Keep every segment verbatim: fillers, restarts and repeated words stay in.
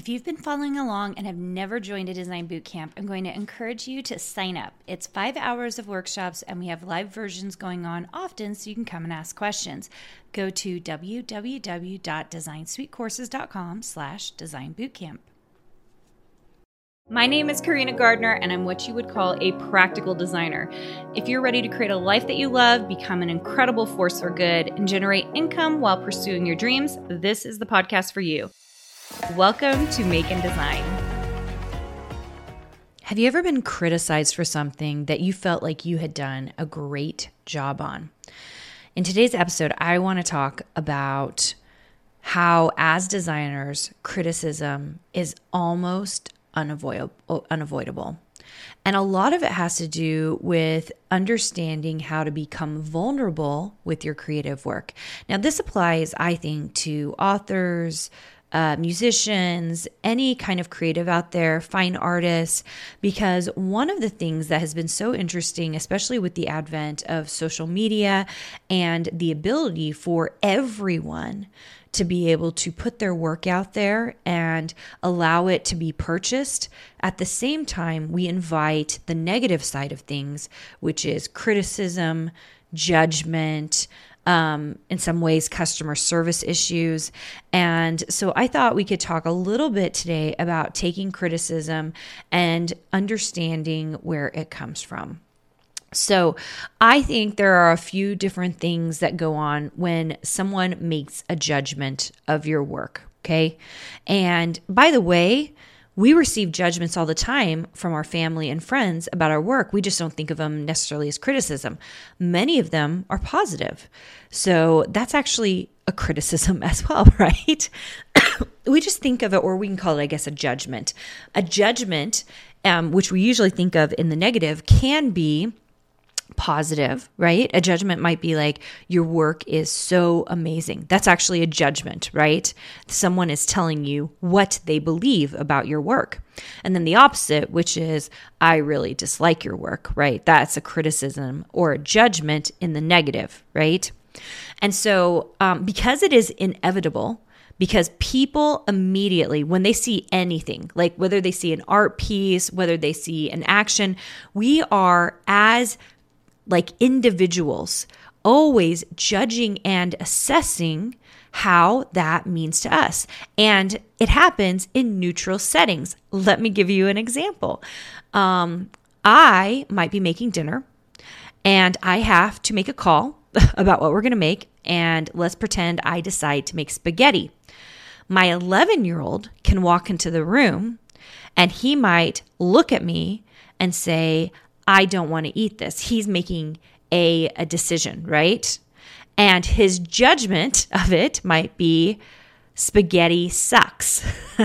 If you've been following along and have never joined a design bootcamp, I'm going to encourage you to sign up. It's five hours of workshops, and we have live versions going on often, so you can come and ask questions. Go to www.designsweetcourses.com slash design bootcamp. My name is Karina Gardner, and I'm what you would call a practical designer. If you're ready to create a life that you love, become an incredible force for good, and generate income while pursuing your dreams, this is the podcast for you. Welcome to Make and Design. Have you ever been criticized for something that you felt like you had done a great job on? In today's episode, I want to talk about how, as designers, criticism is almost unavoidable. unavoidable. And a lot of it has to do with understanding how to become vulnerable with your creative work. Now, this applies, I think, to authors, Uh, musicians, any kind of creative out there, fine artists, because one of the things that has been so interesting, especially with the advent of social media and the ability for everyone to be able to put their work out there and allow it to be purchased. At the same time, we invite the negative side of things, which is criticism, judgment, Um, in some ways, customer service issues. And so I thought we could talk a little bit today about taking criticism and understanding where it comes from. So I think there are a few different things that go on when someone makes a judgment of your work, okay? And by the way, we receive judgments all the time from our family and friends about our work. We just don't think of them necessarily as criticism. Many of them are positive. So that's actually a criticism as well, right? We just think of it, or we can call it, I guess, a judgment. A judgment, um, which we usually think of in the negative, can be positive, right? A judgment might be like, your work is so amazing. That's actually a judgment, right? Someone is telling you what they believe about your work. And then the opposite, which is, I really dislike your work, right? That's a criticism or a judgment in the negative, right? And so um, because it is inevitable, because people immediately, when they see anything, like whether they see an art piece, whether they see an action, we are as like individuals, always judging and assessing how that means to us. And it happens in neutral settings. Let me give you an example. Um, I might be making dinner and I have to make a call about what we're going to make. And let's pretend I decide to make spaghetti. My eleven-year-old can walk into the room and he might look at me and say, I don't want to eat this. He's making a, a decision, right? And his judgment of it might be spaghetti sucks.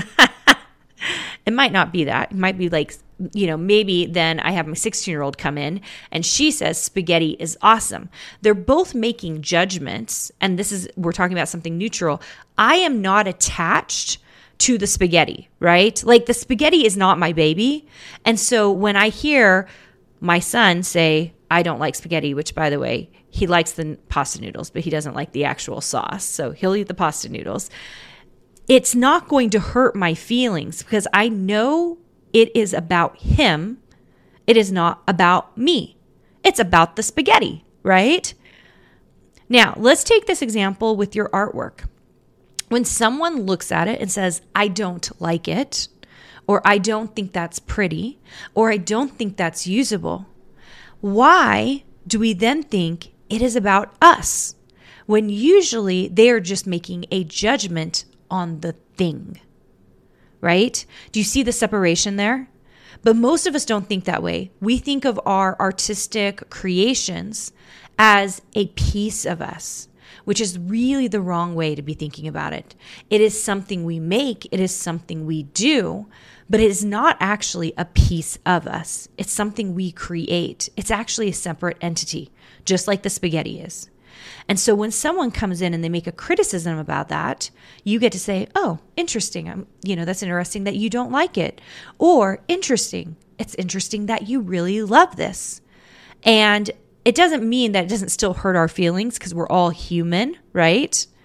It might not be that. It might be like, you know, maybe then I have my sixteen-year-old come in and she says spaghetti is awesome. They're both making judgments, and this is, we're talking about something neutral. I am not attached to the spaghetti, right? Like the spaghetti is not my baby. And so when I hear my son say, I don't like spaghetti, which, by the way, he likes the pasta noodles, but he doesn't like the actual sauce. So he'll eat the pasta noodles. It's not going to hurt my feelings because I know it is about him. It is not about me. It's about the spaghetti, right? Now, let's take this example with your artwork. When someone looks at it and says, I don't like it, or I don't think that's pretty, or I don't think that's usable, why do we then think it is about us when usually they are just making a judgment on the thing, right? Do you see the separation there? But most of us don't think that way. We think of our artistic creations as a piece of us, which is really the wrong way to be thinking about it. It is something we make, it is something we do, but it is not actually a piece of us. It's something we create. It's actually a separate entity, just like the spaghetti is. And so when someone comes in and they make a criticism about that, you get to say, oh, interesting. I'm, you know, that's interesting that you don't like it. Or interesting. It's interesting that you really love this. And it doesn't mean that it doesn't still hurt our feelings because we're all human, right?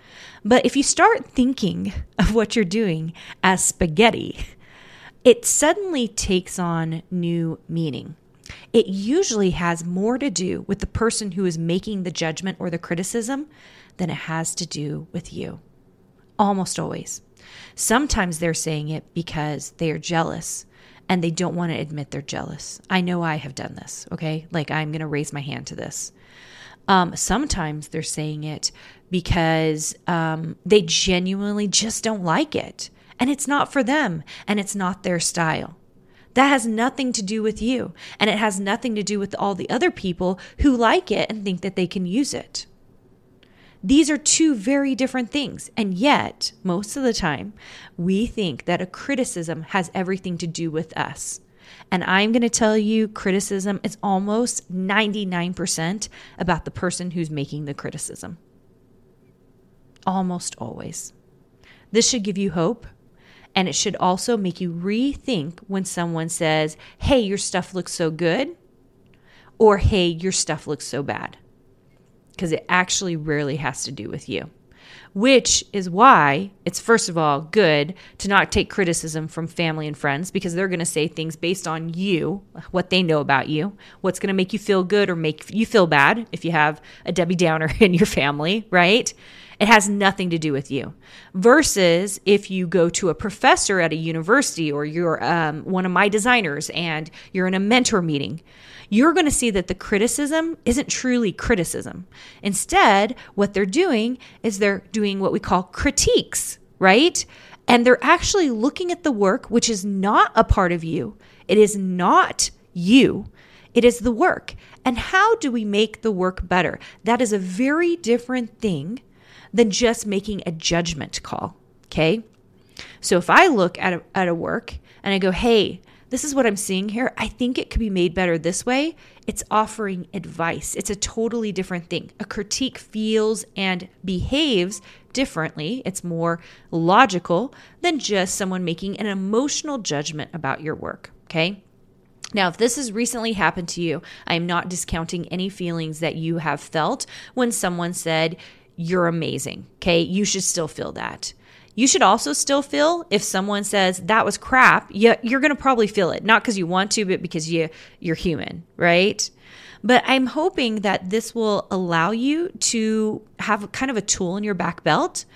But if you start thinking of what you're doing as spaghetti, it suddenly takes on new meaning. It usually has more to do with the person who is making the judgment or the criticism than it has to do with you. Almost always. Sometimes they're saying it because they are jealous and they don't want to admit they're jealous. I know I have done this, okay? Like, I'm going to raise my hand to this. Um, sometimes they're saying it because um, they genuinely just don't like it. And it's not for them, and it's not their style. That has nothing to do with you, and it has nothing to do with all the other people who like it and think that they can use it. These are two very different things, and yet, most of the time, we think that a criticism has everything to do with us. And I'm going to tell you, criticism is almost ninety-nine percent about the person who's making the criticism. Almost always. This should give you hope, and it should also make you rethink when someone says, hey, your stuff looks so good, or hey, your stuff looks so bad. Because it actually rarely has to do with you. Which is why it's, first of all, good to not take criticism from family and friends, because they're going to say things based on you, what they know about you, what's going to make you feel good or make you feel bad if you have a Debbie Downer in your family, right? It has nothing to do with you. Versus if you go to a professor at a university, or you're um, one of my designers and you're in a mentor meeting, you're going to see that the criticism isn't truly criticism. Instead, what they're doing is they're doing what we call critiques, right? And they're actually looking at the work, which is not a part of you. It is not you. It is the work. And how do we make the work better? That is a very different thing than just making a judgment call, okay? So if I look at a, at a work and I go, hey, this is what I'm seeing here, I think it could be made better this way, it's offering advice. It's a totally different thing. A critique feels and behaves differently. It's more logical than just someone making an emotional judgment about your work, okay? Now, if this has recently happened to you, I am not discounting any feelings that you have felt when someone said, you're amazing, okay? You should still feel that. You should also still feel if someone says that was crap, you, you're going to probably feel it. Not because you want to, but because you, you're human, right? But I'm hoping that this will allow you to have kind of a tool in your back belt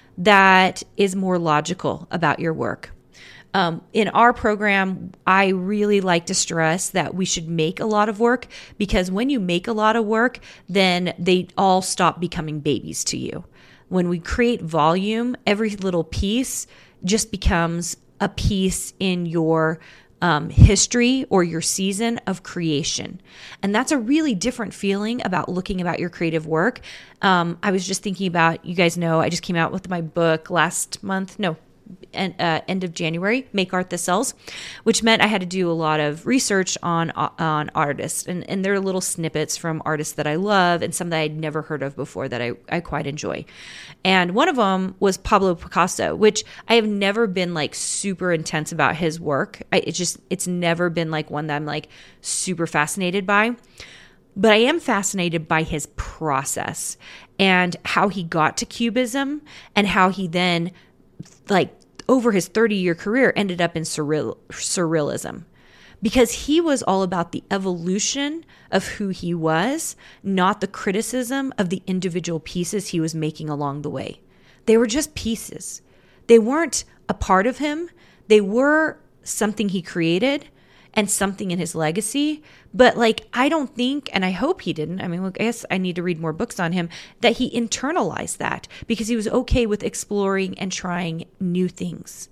that is more logical about your work. Um, in our program, I really like to stress that we should make a lot of work, because when you make a lot of work, then they all stop becoming babies to you. When we create volume, every little piece just becomes a piece in your um, history or your season of creation. And that's a really different feeling about looking about your creative work. Um, I was just thinking about, you guys know, I just came out with my book last month. No. And, uh, end of January, Make Art That Sells, which meant I had to do a lot of research on on artists. And, and there are little snippets from artists that I love and some that I'd never heard of before that I, I quite enjoy. And one of them was Pablo Picasso, which I have never been like super intense about his work. I, it's just, it's never been like one that I'm like super fascinated by. But I am fascinated by his process and how he got to Cubism and how he then, like, over his thirty-year career, ended up in surreal, surrealism, because he was all about the evolution of who he was, not the criticism of the individual pieces he was making along the way. They were just pieces. They weren't a part of him. They were something he created and something in his legacy. But like, I don't think, and I hope he didn't, I mean, look, I guess I need to read more books on him, that he internalized that because he was okay with exploring and trying new things.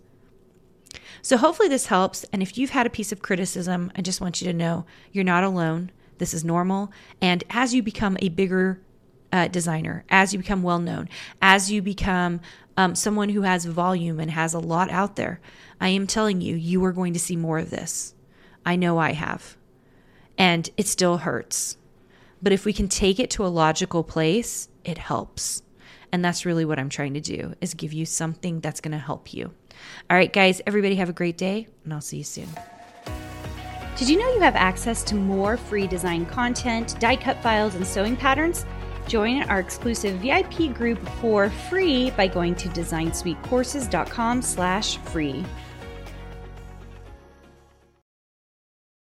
So hopefully this helps. And if you've had a piece of criticism, I just want you to know you're not alone. This is normal. And as you become a bigger uh, designer, as you become well-known, as you become um, someone who has volume and has a lot out there, I am telling you, you are going to see more of this. I know I have. And it still hurts. But if we can take it to a logical place, it helps. And that's really what I'm trying to do, is give you something that's going to help you. All right, guys, everybody have a great day, and I'll see you soon. Did you know you have access to more free design content, die cut files, and sewing patterns? Join our exclusive V I P group for free by going to design suite courses dot com slash free.